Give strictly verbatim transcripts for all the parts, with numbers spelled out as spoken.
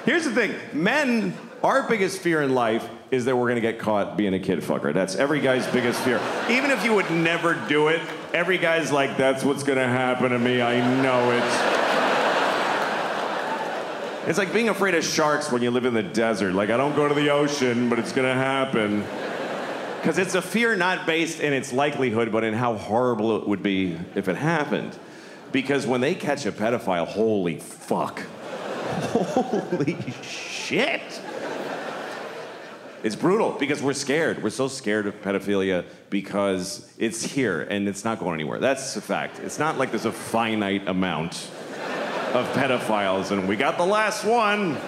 Here's the thing. Men, our biggest fear in life is that we're gonna get caught being a kid fucker. That's every guy's biggest fear. Even if you would never do it, every guy's like, that's what's gonna happen to me, I know it. It's like being afraid of sharks when you live in the desert. Like, I don't go to the ocean, but it's gonna happen. Because it's a fear not based in its likelihood, but in how horrible it would be if it happened. Because when they catch a pedophile, holy fuck. Holy shit. It's brutal because we're scared. We're so scared of pedophilia because it's here and it's not going anywhere. That's a fact. It's not like there's a finite amount of pedophiles and we got the last one.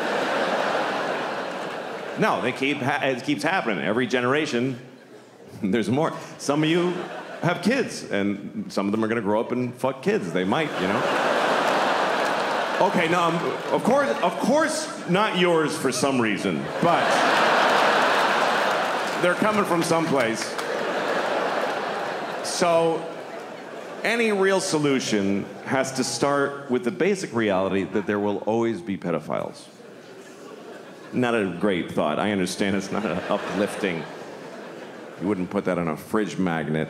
No, they keep ha- it keeps happening. Every generation, there's more. Some of you have kids, and some of them are gonna grow up and fuck kids. They might, you know. Okay, no, um, of course, of course, not yours for some reason, but they're coming from someplace. So, any real solution has to start with the basic reality that there will always be pedophiles. Not a great thought. I understand it's not a uplifting. You wouldn't put that on a fridge magnet.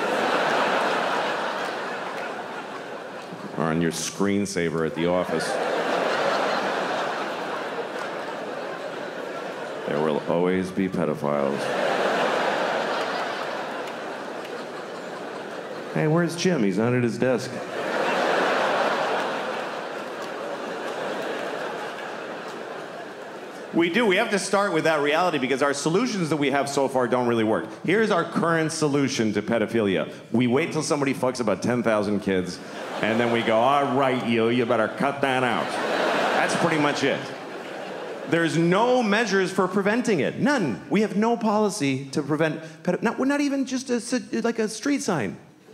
Or on your screensaver at the office. There will always be pedophiles. Hey, where's Jim? He's not at his desk. We do. We have to start with that reality because our solutions that we have so far don't really work. Here's our current solution to pedophilia. We wait till somebody fucks about ten thousand kids, and then we go, all right, you, you better cut that out. That's pretty much it. There's no measures for preventing it. None. We have no policy to prevent pedophilia. Not, we're not even just a, like a street sign.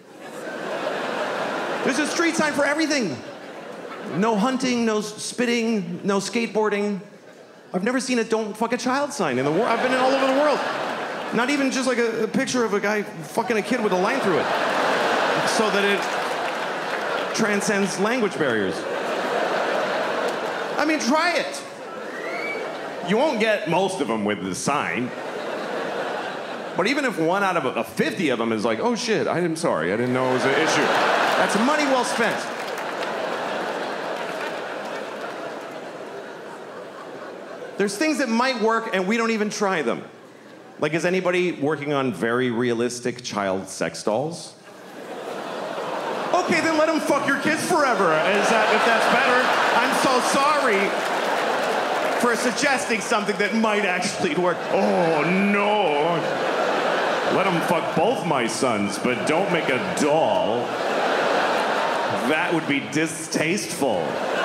There's a street sign for everything. No hunting, no spitting, no skateboarding. I've never seen a don't fuck a child sign in the world. I've been in all over the world. Not even just like a, a picture of a guy fucking a kid with a line through it. So that it transcends language barriers. I mean, try it. You won't get most of them with the sign. But even if one out of a, a fifty of them is like, oh shit, I'm sorry, I didn't know it was an issue. That's money well spent. There's things that might work and we don't even try them. Like, is anybody working on very realistic child sex dolls? Okay, then let them fuck your kids forever. Is that, if that's better? I'm so sorry for suggesting something that might actually work. Oh, no. Let them fuck both my sons, but don't make a doll. That would be distasteful.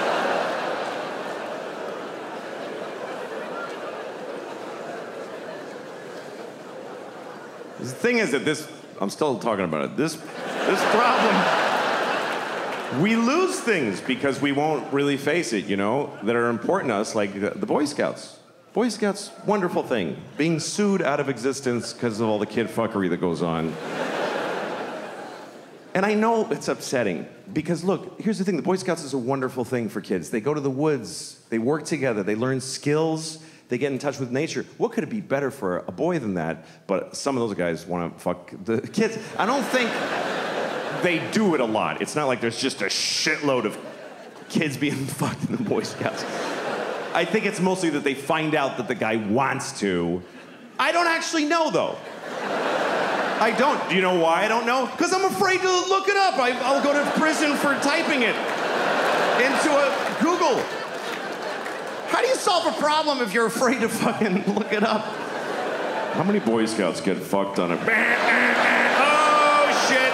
The thing is that this, I'm still talking about it, this, this problem, we lose things because we won't really face it, you know, that are important to us, like the, the Boy Scouts. Boy Scouts, wonderful thing. Being sued out of existence because of all the kid fuckery that goes on. And I know it's upsetting because, look, here's the thing. The Boy Scouts is a wonderful thing for kids. They go to the woods. They work together. They learn skills. They get in touch with nature. What could it be better for a boy than that? But some of those guys want to fuck the kids. I don't think they do it a lot. It's not like there's just a shitload of kids being fucked in the Boy Scouts. I think it's mostly that they find out that the guy wants to. I don't actually know, though. I don't. Do you know why I don't know? Because I'm afraid to look it up. I, I'll go to prison for typing it into a Google. How do you solve a problem if you're afraid to fucking look it up? How many Boy Scouts get fucked on a... Oh, shit.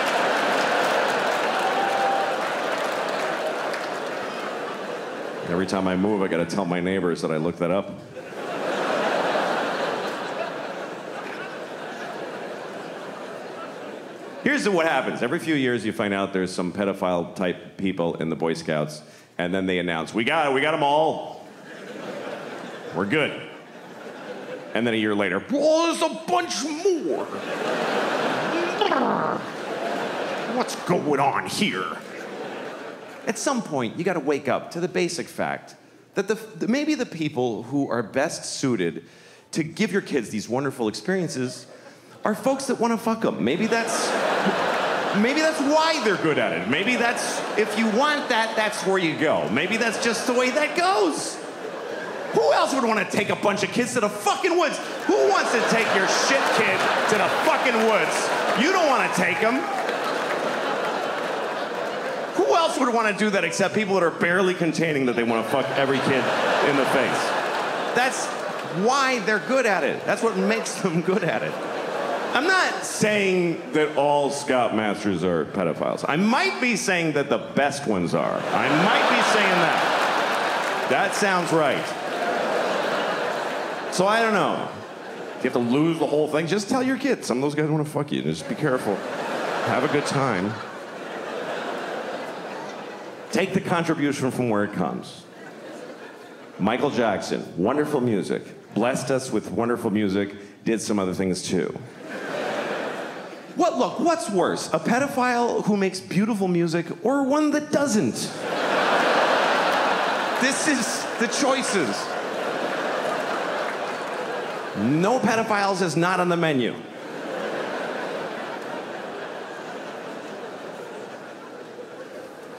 Every time I move, I gotta tell my neighbors that I looked that up. Here's what happens. Every few years, you find out there's some pedophile-type people in the Boy Scouts, and then they announce, we got it, we got them all. We're good. And then a year later, oh, there's a bunch more. What's going on here? At some point, you gotta wake up to the basic fact that the, the, maybe the people who are best suited to give your kids these wonderful experiences are folks that want to fuck them. Maybe that's, maybe that's why they're good at it. Maybe that's, if you want that, that's where you go. Maybe that's just the way that goes. Who else would want to take a bunch of kids to the fucking woods? Who wants to take your shit kid to the fucking woods? You don't want to take them. Who else would want to do that except people that are barely containing that they want to fuck every kid in the face? That's why they're good at it. That's what makes them good at it. I'm not saying that all scoutmasters are pedophiles. I might be saying that the best ones are. I might be saying that. That sounds right. So I don't know. If you have to lose the whole thing, just tell your kids. Some of those guys want to fuck you. Just be careful. Have a good time. Take the contribution from where it comes. Michael Jackson, wonderful music. Blessed us with wonderful music. Did some other things too. What, look, what's worse? A pedophile who makes beautiful music or one that doesn't? This is the choices. No pedophiles is not on the menu.